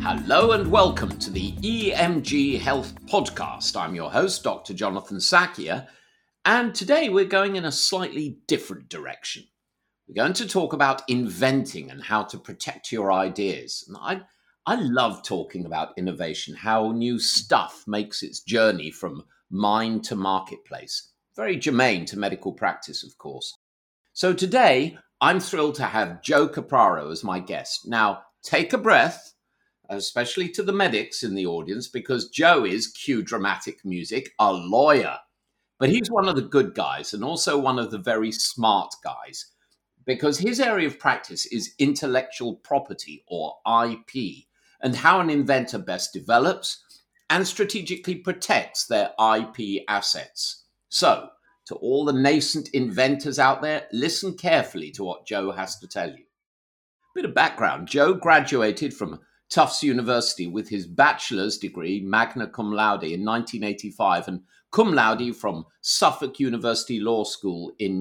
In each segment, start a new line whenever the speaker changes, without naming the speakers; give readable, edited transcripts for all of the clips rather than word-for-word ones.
Hello and welcome to the EMG Health Podcast. I'm your host, Dr. Jonathan Sakia, and today we're going in a slightly different direction. We're going to talk about inventing and how to protect your ideas. And I love talking about innovation, how new stuff makes its journey from mind to marketplace. Very germane to medical practice, of course. So today, I'm thrilled to have Joe Capraro as my guest. Now, take a breath, especially to the medics in the audience, because Joe is, cue dramatic music, a lawyer. But he's one of the good guys and also one of the very smart guys, because his area of practice is intellectual property, or IP, and how an inventor best develops and strategically protects their IP assets. So, to all the nascent inventors out there, listen carefully to what Joe has to tell you. Bit of background. Joe graduated from Tufts University with his bachelor's degree, magna cum laude, in 1985 and cum laude from Suffolk University Law School in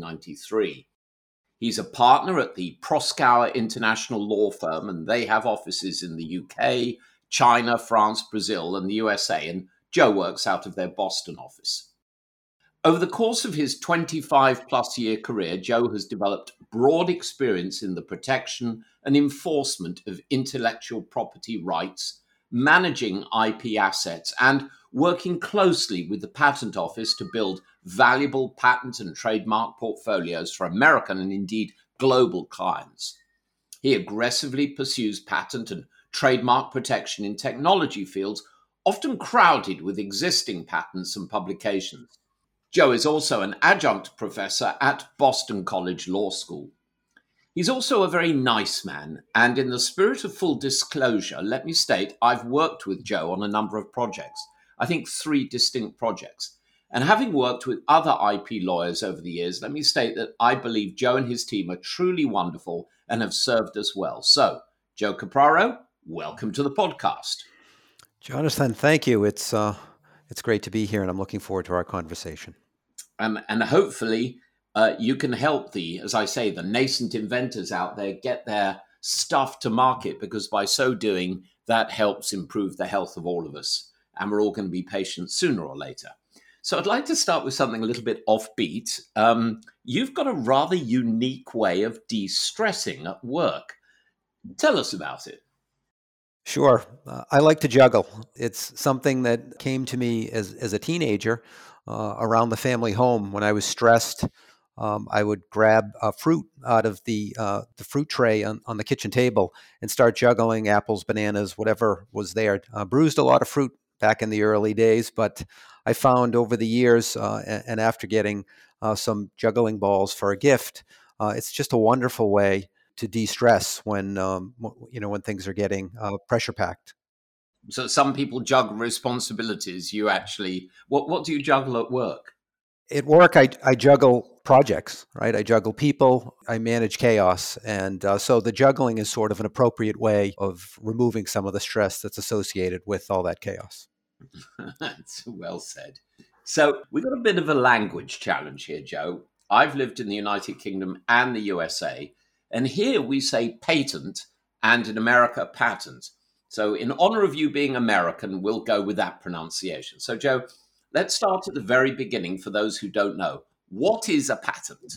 1993. He's a partner at the Proskauer International Law Firm, and they have offices in the UK, China, France, Brazil, and the USA, and Joe works out of their Boston office. Over the course of his 25-plus year career, Joe has developed broad experience in the protection and enforcement of intellectual property rights, managing IP assets, and working closely with the Patent Office to build valuable patent and trademark portfolios for American and indeed global clients. He aggressively pursues patent and trademark protection in technology fields, often crowded with existing patents and publications. Joe is also an adjunct professor at Boston College Law School. He's also a very nice man, and in the spirit of full disclosure, let me state I've worked with Joe on a number of projects, I think 3 distinct projects. And having worked with other IP lawyers over the years, let me state that I believe Joe and his team are truly wonderful and have served us well. So, Joe Capraro, welcome to the podcast.
Jonathan, thank you. It's great to be here, and I'm looking forward to our conversation.
And hopefully you can help the nascent inventors out there get their stuff to market, because by so doing, that helps improve the health of all of us. And we're all going to be patients sooner or later. So I'd like to start with something a little bit offbeat. You've got a rather unique way of de-stressing at work. Tell us about it.
Sure. I like to juggle. It's something that came to me as a teenager around the family home. When I was stressed, I would grab a fruit out of the fruit tray on the kitchen table and start juggling apples, bananas, whatever was there. Bruised a lot of fruit back in the early days, but I found over the years and after getting some juggling balls for a gift, it's just a wonderful way to de-stress when things are getting pressure packed.
So some people juggle responsibilities. You actually, what do you juggle at work?
At work, I juggle projects, right? I juggle people, I manage chaos. And so the juggling is sort of an appropriate way of removing some of the stress that's associated with all that chaos.
That's well said. So we've got a bit of a language challenge here, Joe. I've lived in the United Kingdom and the USA, and here we say patent and in America, patent. So in honor of you being American, we'll go with that pronunciation. So Joe, let's start at the very beginning for those who don't know. What is a patent?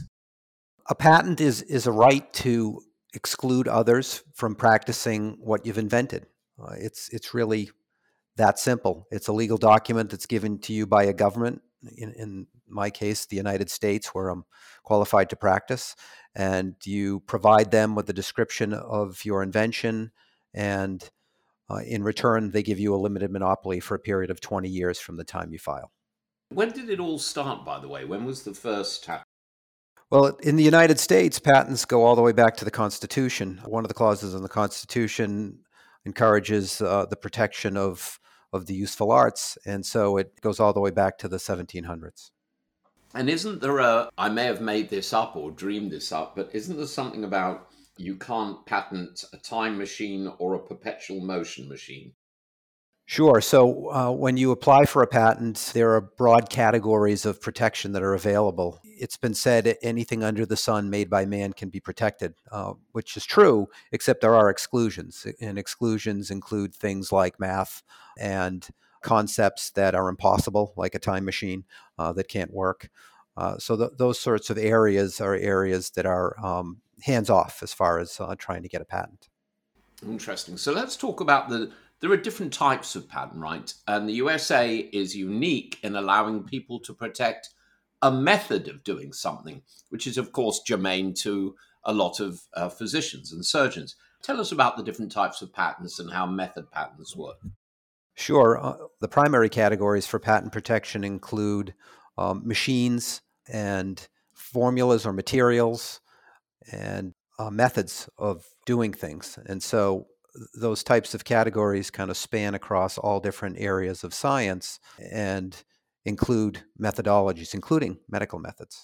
A patent is a right to exclude others from practicing what you've invented. It's really that simple. It's a legal document that's given to you by a government, in my case, the United States, where I'm qualified to practice, and you provide them with a description of your invention, and in return, they give you a limited monopoly for a period of 20 years from the time you file.
When did it all start, by the way? When was the first patent?
Well, in the United States, patents go all the way back to the Constitution. One of the clauses in the Constitution encourages the protection of the useful arts, and so it goes all the way back to the 1700s.
And isn't there I may have made this up or dreamed this up, but isn't there something about you can't patent a time machine or a perpetual motion machine?
Sure. So when you apply for a patent, there are broad categories of protection that are available. It's been said anything under the sun made by man can be protected, which is true, except there are exclusions. And exclusions include things like math and concepts that are impossible, like a time machine that can't work. Those sorts of areas are areas that are hands off as far as trying to get a patent.
Interesting. So let's talk about there are different types of patent, right? And the USA is unique in allowing people to protect a method of doing something, which is, of course, germane to a lot of physicians and surgeons. Tell us about the different types of patents and how method patents work.
Sure. The primary categories for patent protection include machines and formulas or materials and methods of doing things. And so those types of categories kind of span across all different areas of science and include methodologies, including medical methods.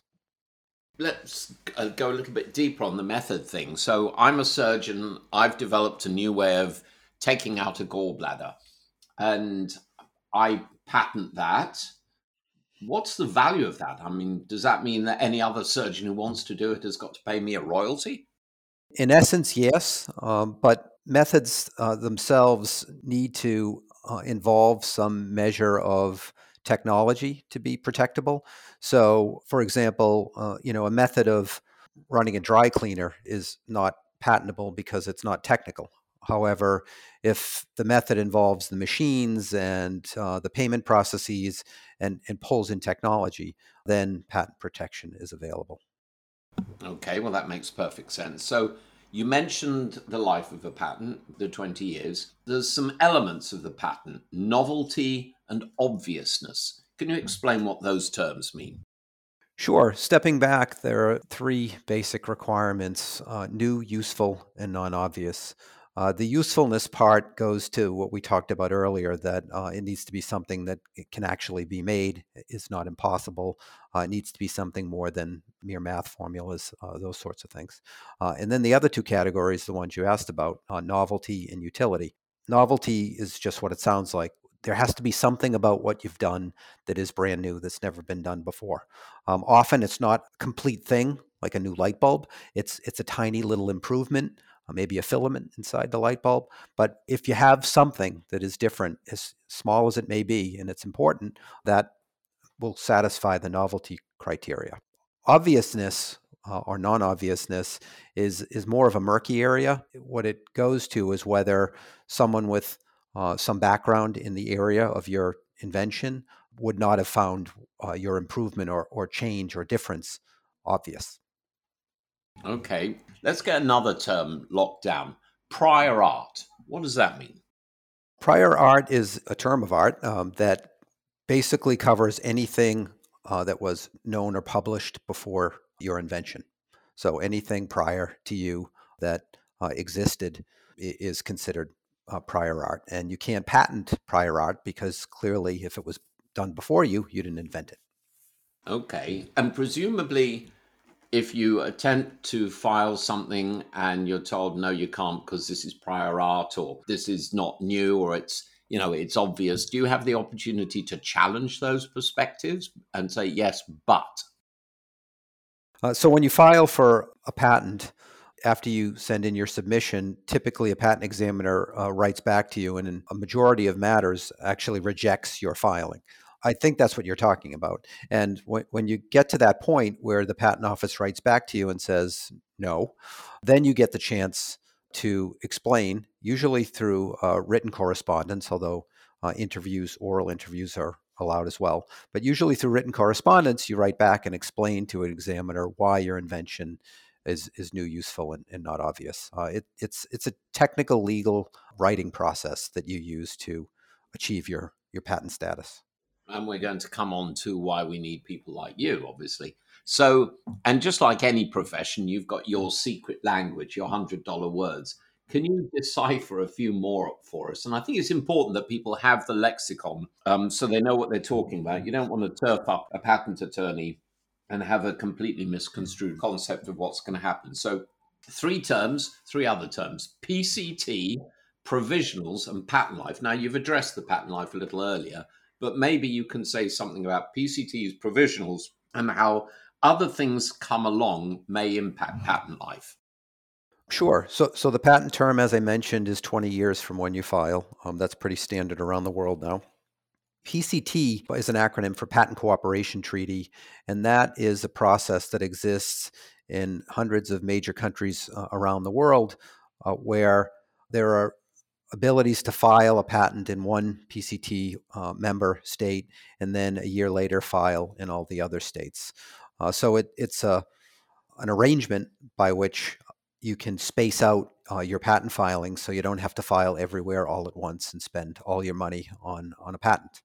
Let's go a little bit deeper on the method thing. So I'm a surgeon. I've developed a new way of taking out a gallbladder, and I patent that. What's the value of that? I mean, does that mean that any other surgeon who wants to do it has got to pay me a royalty?
In essence, yes, but methods themselves need to involve some measure of technology to be protectable. So, for example, a method of running a dry cleaner is not patentable because it's not technical. However, if the method involves the machines and the payment processes and pulls in technology, then patent protection is available.
Okay, well, that makes perfect sense. So you mentioned the life of a patent, the 20 years. There's some elements of the patent, novelty and obviousness. Can you explain what those terms mean?
Sure. Stepping back, there are three basic requirements: new, useful, and non obvious. The usefulness part goes to what we talked about earlier, that it needs to be something that it can actually be made, is not impossible. It needs to be something more than mere math formulas, those sorts of things. And then the other two categories, the ones you asked about, novelty and utility. Novelty is just what it sounds like. There has to be something about what you've done that is brand new, that's never been done before. Often it's not a complete thing, like a new light bulb. It's a tiny little improvement, maybe a filament inside the light bulb. But if you have something that is different, as small as it may be, and it's important, that will satisfy the novelty criteria. Obviousness or non-obviousness is more of a murky area. What it goes to is whether someone with some background in the area of your invention would not have found your improvement or change or difference obvious.
Okay, let's get another term locked down. Prior art. What does that mean?
Prior art is a term of art that basically covers anything that was known or published before your invention. So anything prior to you that existed is considered prior art. And you can't patent prior art because clearly, if it was done before you, you didn't invent it.
Okay, and presumably, if you attempt to file something and you're told no you can't because this is prior art or this is not new or it's obvious, do you have the opportunity to challenge those perspectives and say yes but?
So when you file for a patent, after you send in your submission, typically a patent examiner writes back to you and in a majority of matters actually rejects your filing. I think that's what you're talking about. And when you get to that point where the patent office writes back to you and says no, then you get the chance to explain, usually through written correspondence, although oral interviews are allowed as well. But usually through written correspondence, you write back and explain to an examiner why your invention is new, useful, and not obvious. It's a technical legal writing process that you use to achieve your patent status.
And we're going to come on to why we need people like you, obviously. So, and just like any profession, you've got your secret language, your $100 words. Can you decipher a few more for us? And I think it's important that people have the lexicon so they know what they're talking about. You don't want to turf up a patent attorney and have a completely misconstrued concept of what's going to happen. So, three other terms: PCT, provisionals and patent life. Now, you've addressed the patent life a little earlier, but maybe you can say something about PCTs, provisionals, and how other things come along may impact patent life.
Sure. So the patent term, as I mentioned, is 20 years from when you file. That's pretty standard around the world now. PCT is an acronym for Patent Cooperation Treaty, and that is a process that exists in hundreds of major countries around the world where there are abilities to file a patent in one PCT member state and then a year later file in all the other states. So it's an arrangement by which you can space out your patent filings so you don't have to file everywhere all at once and spend all your money on a patent.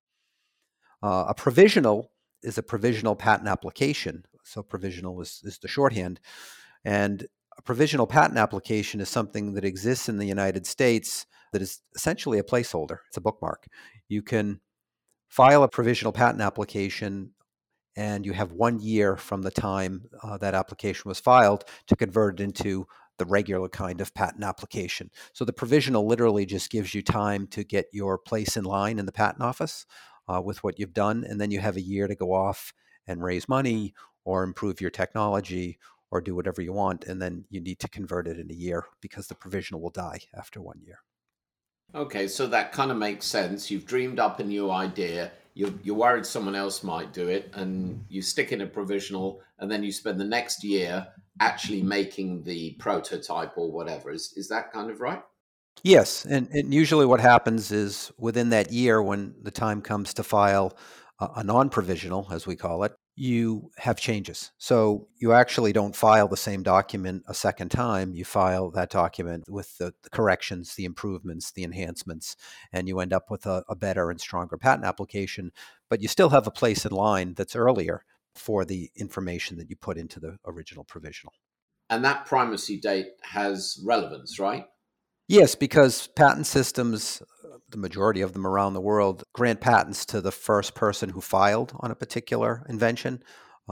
A provisional is a provisional patent application. So provisional is the shorthand. And a provisional patent application is something that exists in the United States that is essentially a placeholder. It's a bookmark. You can file a provisional patent application and you have 1 year from the time that application was filed to convert it into the regular kind of patent application. So the provisional literally just gives you time to get your place in line in the patent office with what you've done, and then you have a year to go off and raise money or improve your technology or do whatever you want, and then you need to convert it in a year because the provisional will die after 1 year.
Okay, so that kind of makes sense. You've dreamed up a new idea. You're worried someone else might do it, and you stick in a provisional, and then you spend the next year actually making the prototype or whatever. Is that kind of right?
Yes, and usually what happens is within that year, when the time comes to file a non-provisional, as we call it, you have changes. So you actually don't file the same document a second time. You file that document with the corrections, the improvements, the enhancements, and you end up with a better and stronger patent application. But you still have a place in line that's earlier for the information that you put into the original provisional.
And that primacy date has relevance, right?
Yes, because patent systems, the majority of them around the world, grant patents to the first person who filed on a particular invention,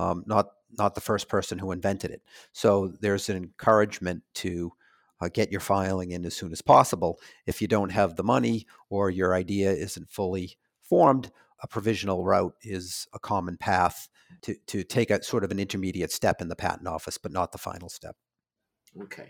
not the first person who invented it. So there's an encouragement to get your filing in as soon as possible. If you don't have the money or your idea isn't fully formed, a provisional route is a common path to take a sort of an intermediate step in the patent office, but not the final step.
Okay.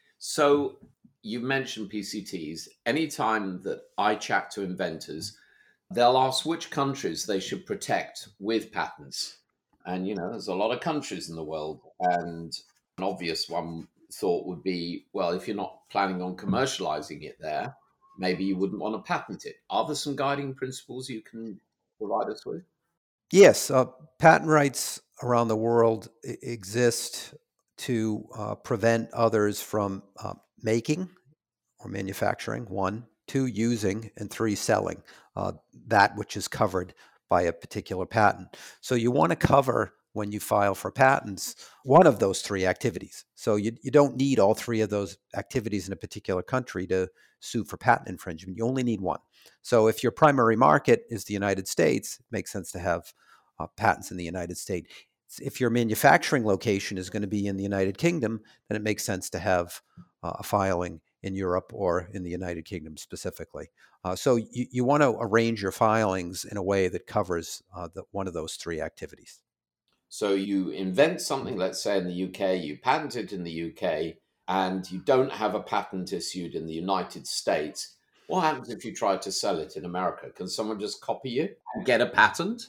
So you mentioned PCTs. Anytime that I chat to inventors, they'll ask which countries they should protect with patents. And, there's a lot of countries in the world. And an obvious one thought would be, well, if you're not planning on commercializing it there, maybe you wouldn't want to patent it. Are there some guiding principles you can provide us with?
Yes, patent rights around the world exist to prevent others from making or manufacturing, one, two, using, and three, selling that which is covered by a particular patent. So you want to cover, when you file for patents, one of those three activities. So you don't need all three of those activities in a particular country to sue for patent infringement. You only need one. So if your primary market is the United States, it makes sense to have patents in the United States. If your manufacturing location is going to be in the United Kingdom, then it makes sense to have a filing in Europe or in the United Kingdom specifically. So you want to arrange your filings in a way that covers one of those three activities.
So you invent something, let's say in the UK, you patent it in the UK, and you don't have a patent issued in the United States. What happens if you try to sell it in America? Can someone just copy you and get a patent?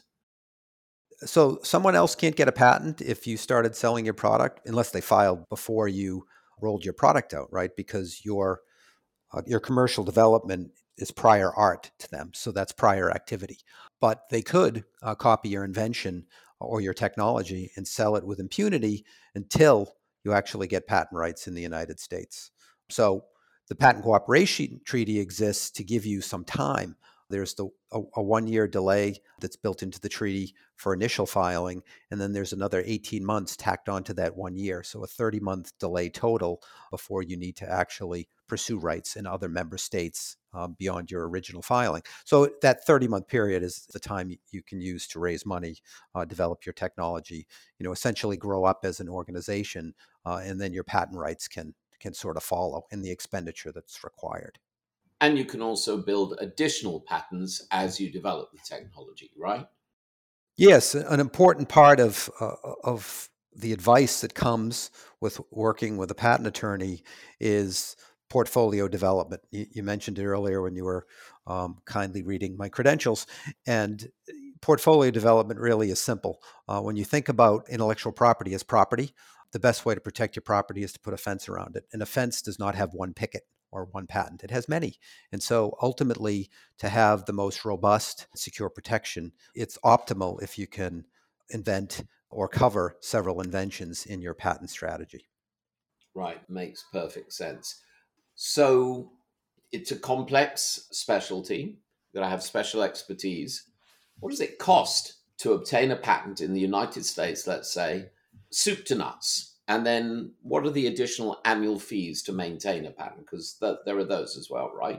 So someone else can't get a patent if you started selling your product unless they filed before you rolled your product out, right? Because your commercial development is prior art to them. So that's prior activity. But they could copy your invention or your technology and sell it with impunity until you actually get patent rights in the United States. So the Patent Cooperation Treaty exists to give you some time. There's a 1 year delay that's built into the treaty for initial filing, and then there's another 18 months tacked onto that 1 year. So a 30-month delay total before you need to actually pursue rights in other member states beyond your original filing. So that 30-month period is the time you can use to raise money, develop your technology, essentially grow up as an organization, and then your patent rights can sort of follow in the expenditure that's required.
And you can also build additional patents as you develop the technology, right?
Yes, an important part of the advice that comes with working with a patent attorney is portfolio development. You mentioned it earlier when you were kindly reading my credentials, and portfolio development really is simple. When you think about intellectual property as property, the best way to protect your property is to put a fence around it. And a fence does not have one picket or one patent; it has many. And so, ultimately, to have the most robust, secure protection, it's optimal if you can invent or cover several inventions in your patent strategy.
Right, makes perfect sense. So it's a complex specialty. You've got to have special expertise. What does it cost to obtain a patent in the United States, let's say, soup to nuts? And then what are the additional annual fees to maintain a patent? Because there are those as well, right?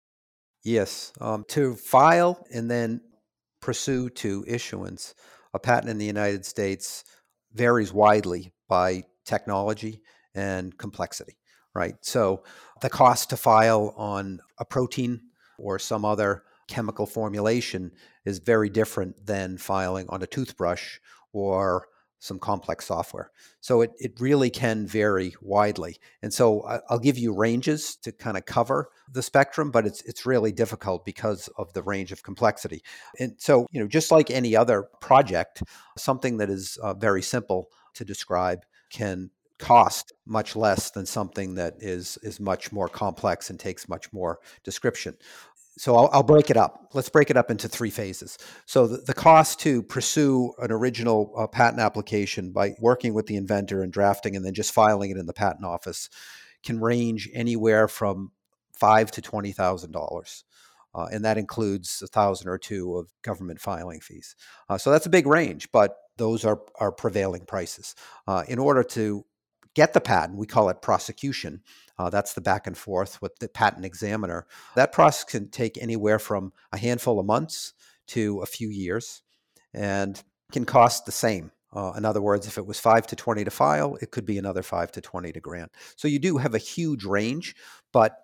Yes, to file and then pursue to issuance, a patent in the United States varies widely by technology and complexity, right? So the cost to file on a protein or some other chemical formulation is very different than filing on a toothbrush or some complex software. So it really can vary widely. And so I'll give you ranges to kind of cover the spectrum, but it's really difficult because of the range of complexity. And so, just like any other project, something that is very simple to describe can cost much less than something that is much more complex and takes much more description. So I'll break it up. Let's break it up into three phases. So the cost to pursue an original patent application by working with the inventor and drafting and then just filing it in the patent office can range anywhere from $5,000 to $20,000. And that includes 1,000 or two of government filing fees. So that's a big range, but those are prevailing prices. In order to get the patent, we call it prosecution. That's the back and forth with the patent examiner. That process can take anywhere from a handful of months to a few years and can cost the same. In other words, if it was 5 to 20 to file, it could be another 5 to 20 to grant. So you do have a huge range, but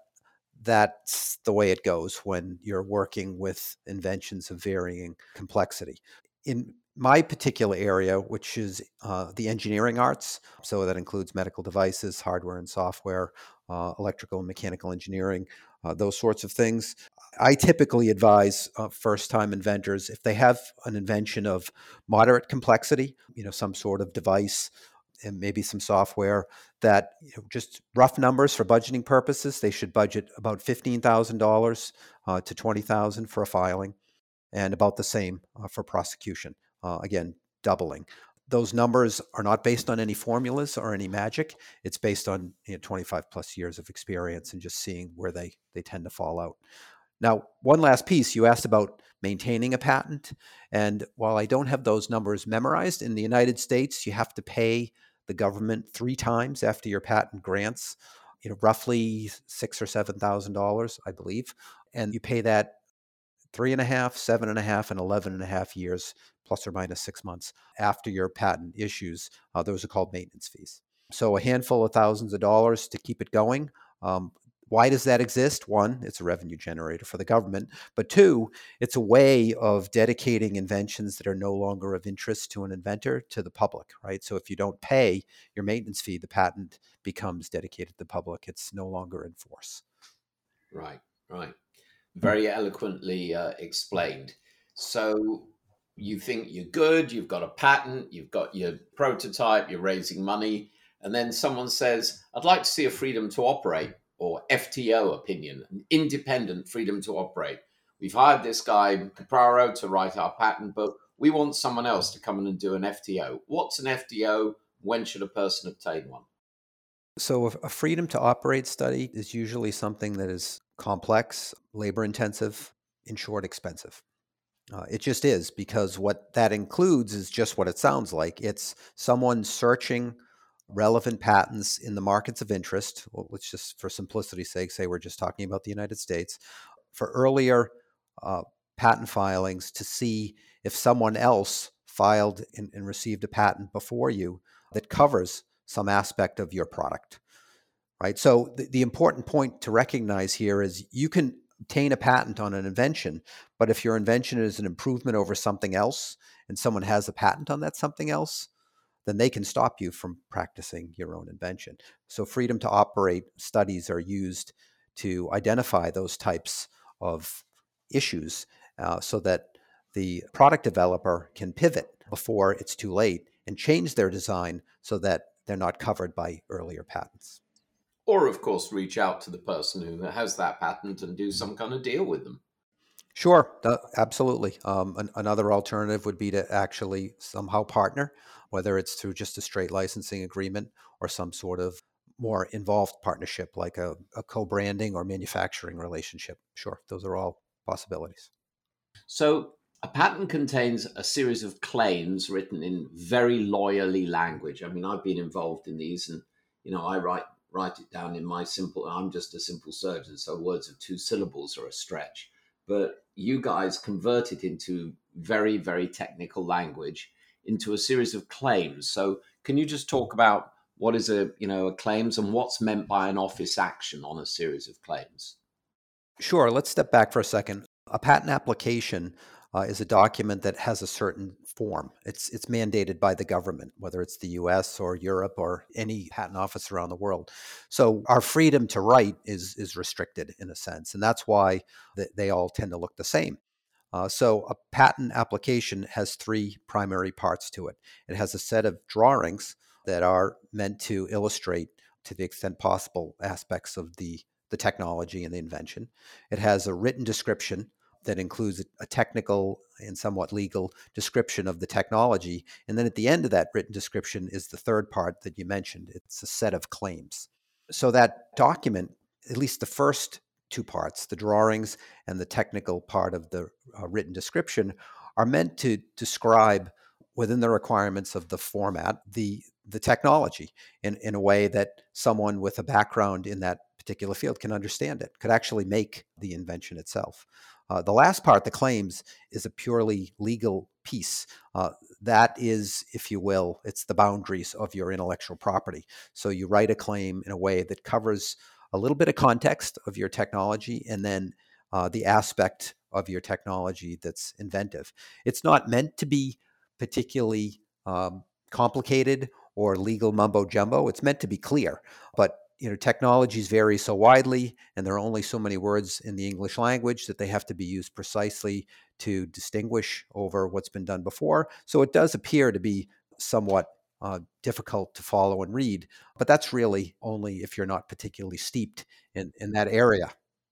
that's the way it goes when you're working with inventions of varying complexity. In my particular area, which is the engineering arts, so that includes medical devices, hardware and software, electrical and mechanical engineering, those sorts of things. I typically advise first-time inventors if they have an invention of moderate complexity, some sort of device and maybe some software that just rough numbers for budgeting purposes, they should budget about $15,000 to $20,000 for a filing and about the same for prosecution. Again, doubling. Those numbers are not based on any formulas or any magic. It's based on 25 plus years of experience and just seeing where they tend to fall out. Now, one last piece, you asked about maintaining a patent. And while I don't have those numbers memorized, in the United States, you have to pay the government 3 times after your patent grants, roughly $6,000 or $7,000, I believe. And you pay that 3.5, 7.5, and 11.5 years, plus or minus 6 months after your patent issues. Those are called maintenance fees. So a handful of thousands of dollars to keep it going. Why does that exist? One, it's a revenue generator for the government. But two, it's a way of dedicating inventions that are no longer of interest to an inventor to the public, right? So if you don't pay your maintenance fee, the patent becomes dedicated to the public. It's no longer in force.
Right, right. Very eloquently explained. So you think you're good, you've got a patent, you've got your prototype, you're raising money, and then someone says, I'd like to see a freedom to operate or FTO opinion, an independent freedom to operate. We've hired this guy, Capraro, to write our patent, but we want someone else to come in and do an FTO. What's an FTO? When should a person obtain one?
So a freedom to operate study is usually something that is complex, labor intensive, in short, expensive. It just is, because what that includes is just what it sounds like. It's someone searching relevant patents in the markets of interest. Well, let's just, for simplicity's sake, say we're just talking about the United States, for earlier uh, patent filings to see if someone else filed and received a patent before you that covers some aspect of your product, right? So the important point to recognize here is you can obtain a patent on an invention, but if your invention is an improvement over something else and someone has a patent on that something else, then they can stop you from practicing your own invention. So freedom to operate studies are used to identify those types of issues so that the product developer can pivot before it's too late and change their design so that they're not covered by earlier patents.
Or, of course, reach out to the person who has that patent and do some kind of deal with them.
Sure, absolutely. Another alternative would be to actually somehow partner, whether it's through just a straight licensing agreement or some sort of more involved partnership like a co-branding or manufacturing relationship. Sure, those are all possibilities.
So, a patent contains a series of claims written in very lawyerly language. I mean, I've been involved in these, and I write it down in my simple. I'm just a simple surgeon, so words of 2 syllables are a stretch. But you guys convert it into very, very technical language into a series of claims. So, can you just talk about what is a claims and what's meant by an office action on a series of claims?
Sure, let's step back for a second. A patent application is a document that has a certain form. It's mandated by the government, whether it's the US or Europe or any patent office around the world. So our freedom to write is restricted in a sense, and that's why they all tend to look the same. So a patent application has 3 primary parts to it. It has a set of drawings that are meant to illustrate, to the extent possible, aspects of the technology and the invention. It has a written description that includes a technical and somewhat legal description of the technology. And then at the end of that written description is the third part that you mentioned. It's a set of claims. So that document, at least the first 2 parts, the drawings and the technical part of the written description, are meant to describe within the requirements of the format the technology in a way that someone with a background in that particular field can understand it, could actually make the invention itself. The last part, the claims, is a purely legal piece. That is, if you will, it's the boundaries of your intellectual property. So you write a claim in a way that covers a little bit of context of your technology and then the aspect of your technology that's inventive. It's not meant to be particularly complicated or legal mumbo jumbo. It's meant to be clear, but technologies vary so widely, and there are only so many words in the English language that they have to be used precisely to distinguish over what's been done before. So it does appear to be somewhat difficult to follow and read, but that's really only if you're not particularly steeped in that area.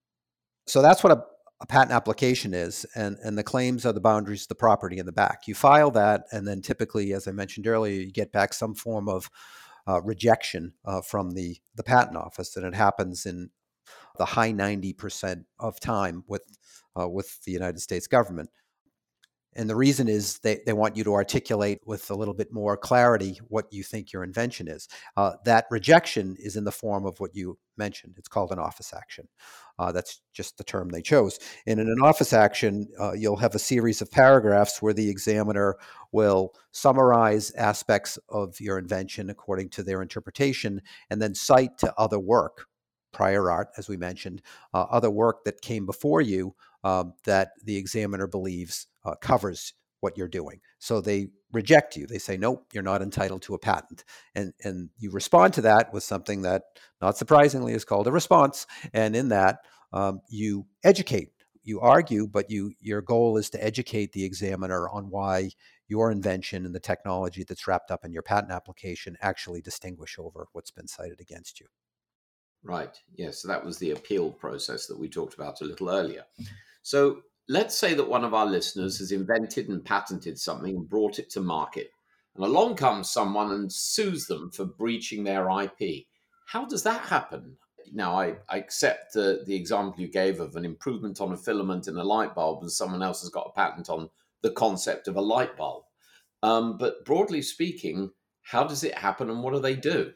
So that's what a patent application is, and the claims are the boundaries of the property in the back. You file that, and then typically, as I mentioned earlier, you get back some form of rejection from the patent office, and it happens in the high 90% of time with the United States government. And the reason is they want you to articulate with a little bit more clarity what you think your invention is. That rejection is in the form of what you mentioned. It's called an office action. That's just the term they chose. And in an office action, you'll have a series of paragraphs where the examiner will summarize aspects of your invention according to their interpretation and then cite to other work, prior art, as we mentioned, other work that came before you that the examiner believes covers what you're doing. So they reject you. They say, nope, you're not entitled to a patent. And you respond to that with something that, not surprisingly, is called a response. And in that, you educate, you argue, but your goal is to educate the examiner on why your invention and the technology that's wrapped up in your patent application actually distinguish over what's been cited against you.
Right. Yes. So that was the appeal process that we talked about a little earlier. So let's say that one of our listeners has invented and patented something and brought it to market, and along comes someone and sues them for breaching their IP. How does that happen? Now, I accept the example you gave of an improvement on a filament in a light bulb, and someone else has got a patent on the concept of a light bulb. But broadly speaking, how does it happen and what do they do?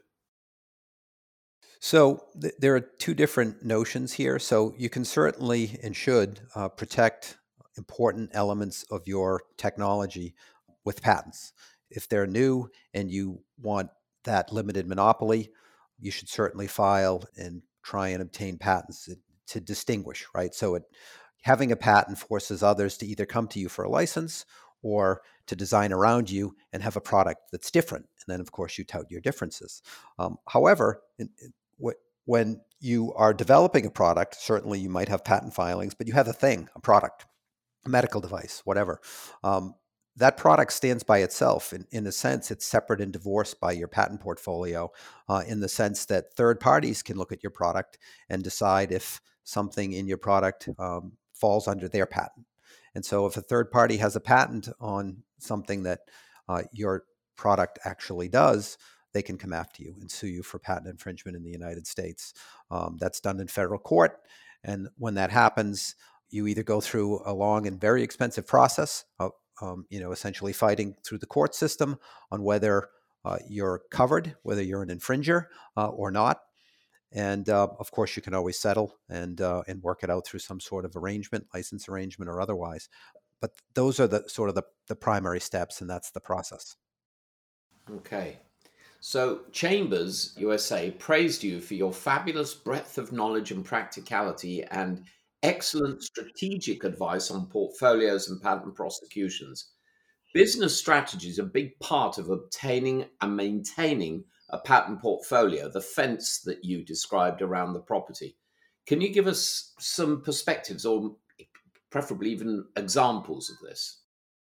So there are 2 different notions here. So you can certainly and should protect important elements of your technology with patents. If they're new and you want that limited monopoly, you should certainly file and try and obtain patents. It to distinguish, right? So having a patent forces others to either come to you for a license or to design around you and have a product that's different. And then, of course, you tout your differences. However, when you are developing a product, certainly you might have patent filings, but you have a thing, a product, a medical device, whatever. That product stands by itself. In a sense, it's separate and divorced by your patent portfolio, in the sense that third parties can look at your product and decide if something in your product falls under their patent. And so if a third party has a patent on something that your product actually does, they can come after you and sue you for patent infringement in the United States. That's done in federal court. And when that happens, you either go through a long and very expensive process of, essentially fighting through the court system on whether you're covered, whether you're an infringer or not. And of course, you can always settle and work it out through some sort of arrangement, license arrangement or otherwise. But those are the sort of the primary steps, and that's the process.
Okay. So Chambers USA praised you for your fabulous breadth of knowledge and practicality and excellent strategic advice on portfolios and patent prosecutions. Business strategy is a big part of obtaining and maintaining a patent portfolio, the fence that you described around the property. Can you give us some perspectives or preferably even examples of this?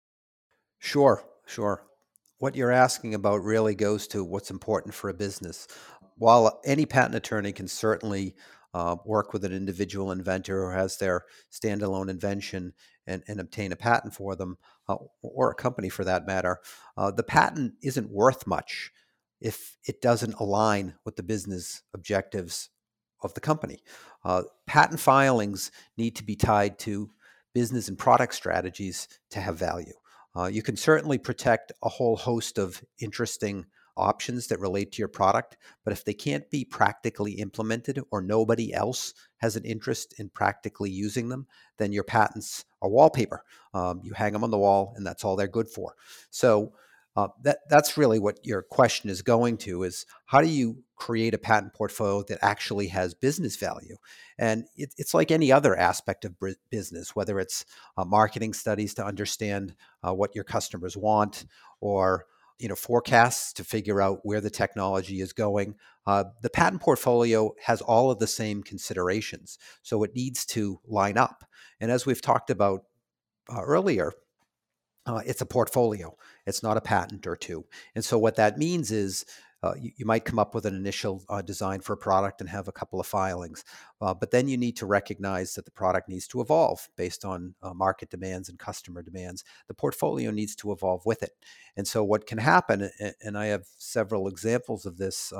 Sure. What you're asking about really goes to what's important for a business. While any patent attorney can certainly work with an individual inventor who has their standalone invention and obtain a patent for them, or a company for that matter, the patent isn't worth much if it doesn't align with the business objectives of the company. Patent filings need to be tied to business and product strategies to have value. You can certainly protect a whole host of interesting options that relate to your product, but if they can't be practically implemented or nobody else has an interest in practically using them, then your patents are wallpaper. You hang them on the wall, and that's all they're good for. So that's really what your question is going to, is how do you create a patent portfolio that actually has business value? And it's like any other aspect of business, whether it's marketing studies to understand what your customers want, or forecasts to figure out where the technology is going. The patent portfolio has all of the same considerations, so it needs to line up. And as we've talked about earlier, it's a portfolio. It's not a patent or two. And so what that means is you might come up with an initial design for a product and have a couple of filings, but then you need to recognize that the product needs to evolve based on market demands and customer demands. The portfolio needs to evolve with it. And so what can happen, and I have several examples of this,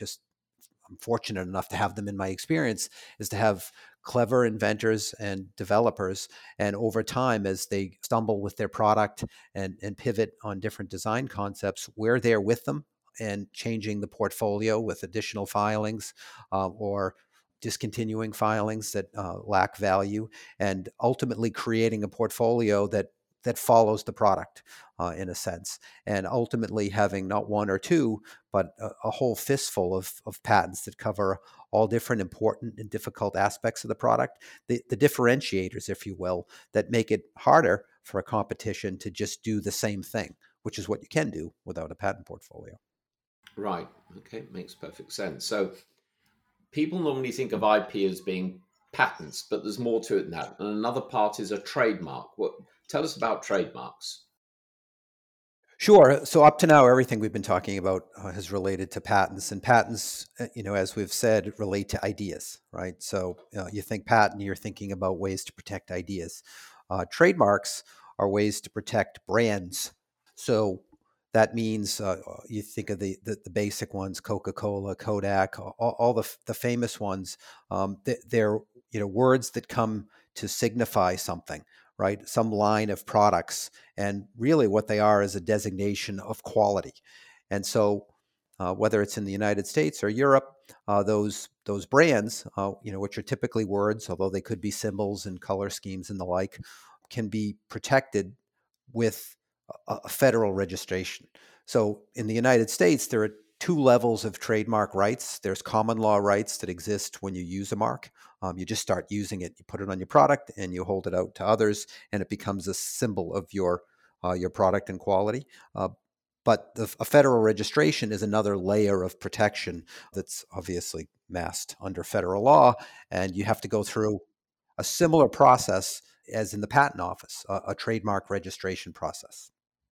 I'm fortunate enough to have them in my experience, is to have clever inventors and developers. And over time, as they stumble with their product and pivot on different design concepts, we're there with them and changing the portfolio with additional filings or discontinuing filings that lack value, and ultimately creating a portfolio that follows the product in a sense, and ultimately having not one or two, but a whole fistful of patents that cover all different important and difficult aspects of the product, the differentiators, if you will, that make it harder for a competition to just do the same thing, which is what you can do without a patent portfolio.
Right. Okay. Makes perfect sense. So people normally think of IP as being patents, but there's more to it than that. And another part is a trademark. Tell us about trademarks.
Sure. So up to now, everything we've been talking about has related to patents, and patents, as we've said, relate to ideas, right? So you think patent, you're thinking about ways to protect ideas. Trademarks are ways to protect brands. So that means you think of the basic ones: Coca-Cola, Kodak, all the famous ones. They're words that come to signify something, right? Some line of products, and really what they are is a designation of quality. And so, whether it's in the United States or Europe, those brands, which are typically words, although they could be symbols and color schemes and the like, can be protected with a federal registration. So in the United States, there are two levels of trademark rights. There's common law rights that exist when you use a mark. You just start using it, you put it on your product, and you hold it out to others, and it becomes a symbol of your product and quality. But a federal registration is another layer of protection that's obviously masked under federal law, and you have to go through a similar process as in the patent office, a trademark registration process.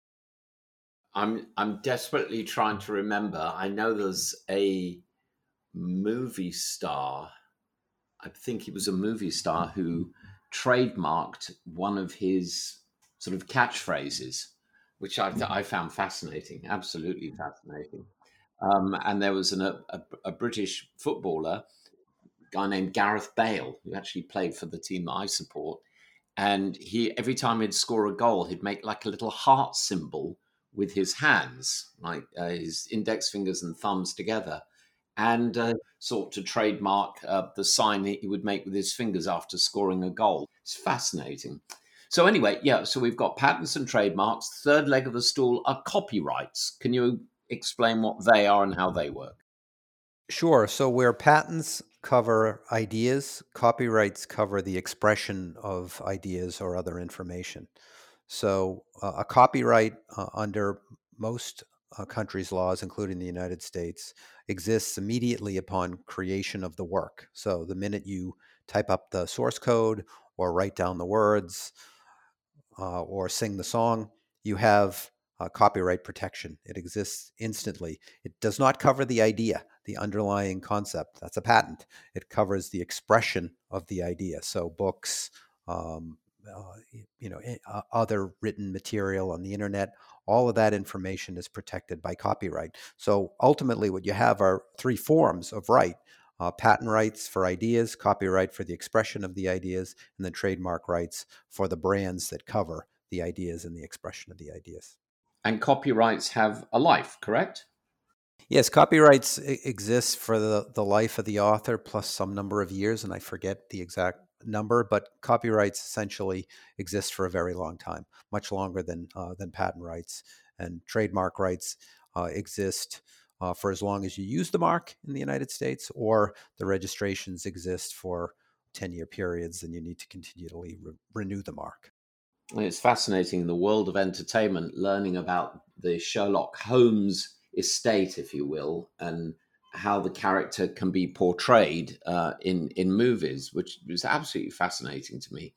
I'm desperately trying to remember. I know there's a movie star. I think he was a movie star who trademarked one of his sort of catchphrases, which I found fascinating, absolutely fascinating. And there was a British footballer, guy named Gareth Bale, who actually played for the team that I support. And he, every time he'd score a goal, he'd make like a little heart symbol with his hands, like his index fingers and thumbs together, and sought to trademark the sign that he would make with his fingers after scoring a goal. It's fascinating. So anyway, yeah, so we've got patents and trademarks. Third leg of the stool are copyrights. Can you explain what they are and how they work?
Sure. So where patents cover ideas, copyrights cover the expression of ideas or other information. So a copyright under most countries' laws, including the United States, exists immediately upon creation of the work. So the minute you type up the source code or write down the words or sing the song, you have copyright protection. It exists instantly. It does not cover the idea, the underlying concept. That's a patent. It covers the expression of the idea. So books, um, other written material on the internet, all of that information is protected by copyright. So ultimately, what you have are three forms of right. Patent rights for ideas, copyright for the expression of the ideas, and then trademark rights for the brands that cover the ideas and the expression of the ideas.
And copyrights have a life, correct?
Yes, copyrights exist for the life of the author plus some number of years, and I forget the exact number, but copyrights essentially exist for a very long time, much longer than patent rights. And trademark rights exist for as long as you use the mark in the United States, or the registrations exist for 10-year periods, and you need to continually renew the mark.
It's fascinating in the world of entertainment, learning about the Sherlock Holmes estate, if you will, and how the character can be portrayed in movies, which is absolutely fascinating to me.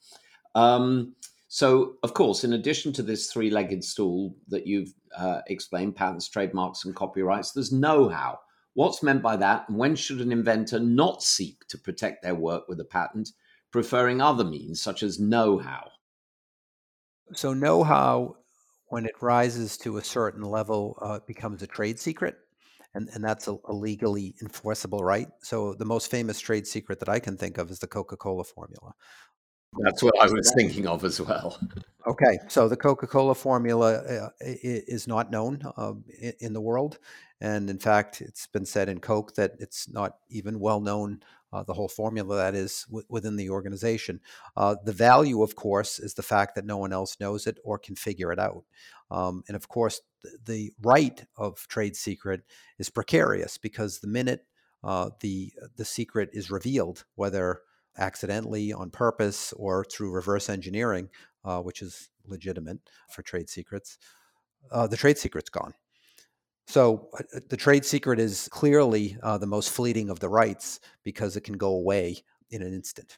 So, of course, in addition to this three-legged stool that you've explained, patents, trademarks, and copyrights, there's know-how. What's meant by that, and when should an inventor not seek to protect their work with a patent, preferring other means such as know-how?
So know-how, when it rises to a certain level, becomes a trade secret, and that's a legally enforceable right. So the most famous trade secret that I can think of is the Coca-Cola formula.
That's what I was thinking of as well.
Okay, so the Coca-Cola formula is not known in the world, and in fact, it's been said in Coke that it's not even well known. The whole formula that is within the organization. The value, of course, is the fact that no one else knows it or can figure it out. And of course, the right of trade secret is precarious because the minute the secret is revealed, whether accidentally, on purpose, or through reverse engineering, which is legitimate for trade secrets, the trade secret's gone. So the trade secret is clearly the most fleeting of the rights because it can go away in an instant.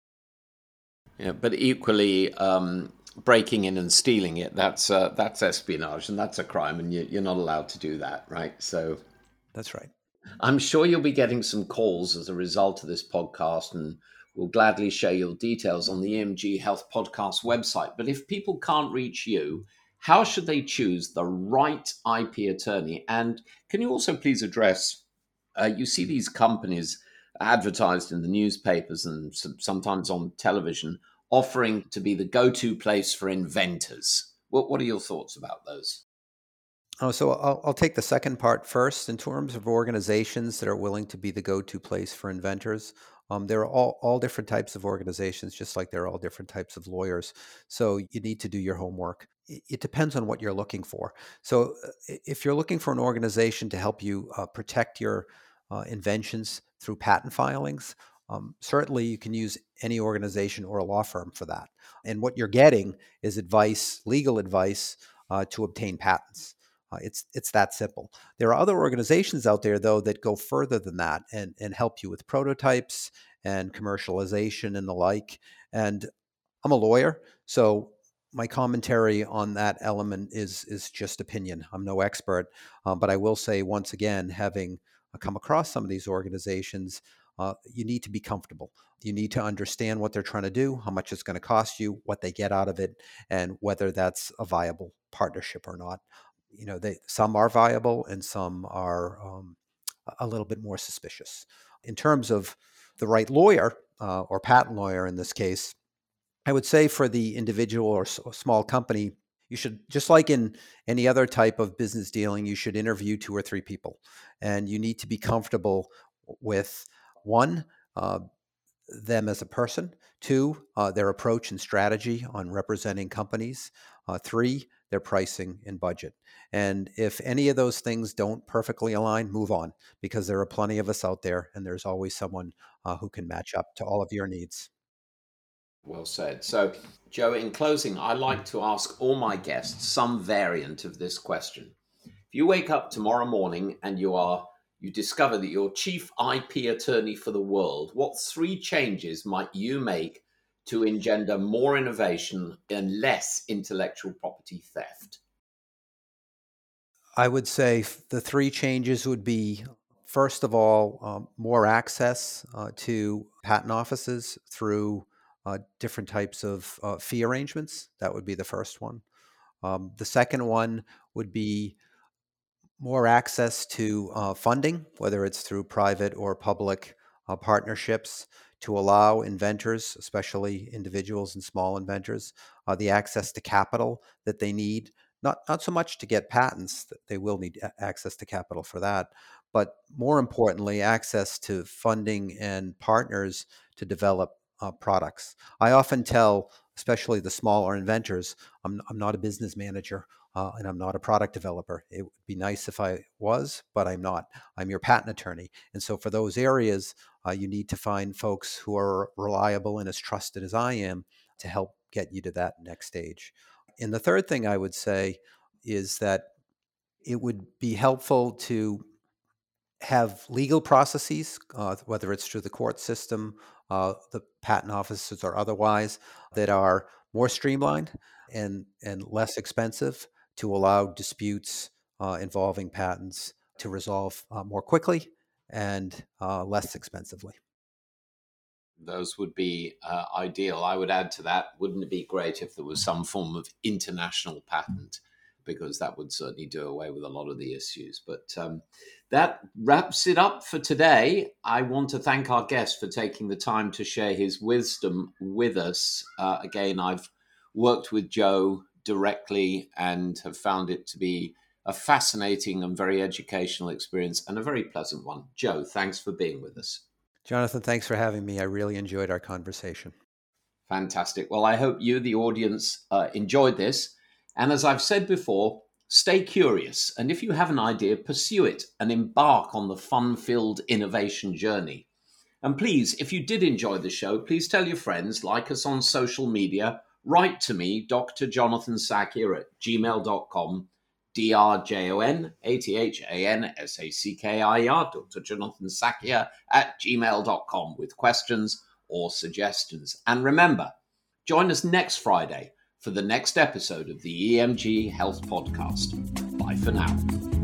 Yeah, but equally, breaking in and stealing it, that's espionage and that's a crime, and you're not allowed to do that, right? So
That's right.
I'm sure you'll be getting some calls as a result of this podcast, and we'll gladly share your details on the EMG Health Podcast website. But if people can't reach you, how should they choose the right IP attorney? And can you also please address, you see these companies advertised in the newspapers and sometimes on television offering to be the go-to place for inventors. What are your thoughts about those?
So I'll take the second part first. In terms of organizations that are willing to be the go-to place for inventors, there are all different types of organizations, just like there are all different types of lawyers. So you need to do your homework. It depends on what you're looking for. So if you're looking for an organization to help you protect your inventions through patent filings, certainly you can use any organization or a law firm for that. And what you're getting is advice, legal advice to obtain patents. It's that simple. There are other organizations out there, though, that go further than that and help you with prototypes and commercialization and the like. And I'm a lawyer, so my commentary on that element is just opinion. I'm no expert, but I will say once again, having come across some of these organizations, you need to be comfortable. You need to understand what they're trying to do, how much it's going to cost you, what they get out of it, and whether that's a viable partnership or not. Some are viable and some are a little bit more suspicious. In terms of the right lawyer or patent lawyer in this case, I would say for the individual or small company, you should, just like in any other type of business dealing, you should interview 2 or 3 people. And you need to be comfortable with one, them as a person, 2, their approach and strategy on representing companies, 3, their pricing and budget. And if any of those things don't perfectly align, move on, because there are plenty of us out there and there's always someone who can match up to all of your needs.
Well said. So, Joe, in closing, I like to ask all my guests some variant of this question. If you wake up tomorrow morning and you discover that you're chief IP attorney for the world, what 3 changes might you make to engender more innovation and less intellectual property theft?
I would say the 3 changes would be, first of all, more access to patent offices through different types of fee arrangements. That would be the first one. The second one would be more access to funding, whether it's through private or public partnerships, to allow inventors, especially individuals and small inventors, the access to capital that they need. Not so much to get patents, that they will need access to capital for that, but more importantly, access to funding and partners to develop products. I often tell, especially the smaller inventors, I'm not a business manager. And I'm not a product developer. It would be nice if I was, but I'm not. I'm your patent attorney. And so for those areas, you need to find folks who are reliable and as trusted as I am to help get you to that next stage. And the third thing I would say is that it would be helpful to have legal processes, whether it's through the court system, the patent offices, or otherwise, that are more streamlined and less expensive, to allow disputes involving patents to resolve more quickly and less expensively.
Those would be ideal. I would add to that, wouldn't it be great if there was some form of international patent? Because that would certainly do away with a lot of the issues. But that wraps it up for today. I want to thank our guest for taking the time to share his wisdom with us. Again, I've worked with Joe directly and have found it to be a fascinating and very educational experience and a very pleasant one. Joe, thanks for being with us.
Jonathan, thanks for having me. I really enjoyed our conversation.
Fantastic. Well, I hope you, the audience, enjoyed this. And as I've said before, stay curious. And if you have an idea, pursue it and embark on the fun-filled innovation journey. And please, if you did enjoy the show, please tell your friends, like us on social media, write to me, Dr. Jonathan Sackyer at gmail.com, DrJonathanSackyer, Dr. Jonathan Sackyer at gmail.com with questions or suggestions. And remember, join us next Friday for the next episode of the EMG Health Podcast. Bye for now.